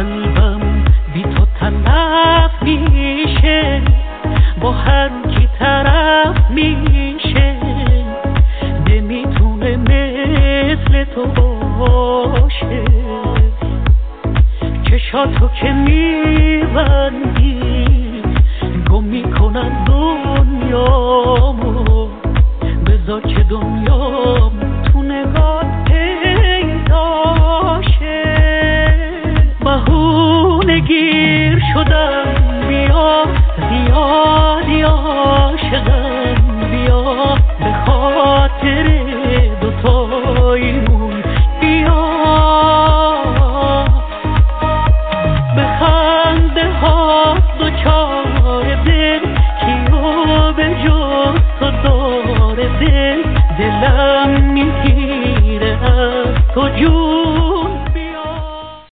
قلبم بی تو تلف میشه، با هر کی طرف میشه، نمیتونه مثل تو باشه. چشاتو که میبندی گم میکنن دنیامو، بذار که دنیام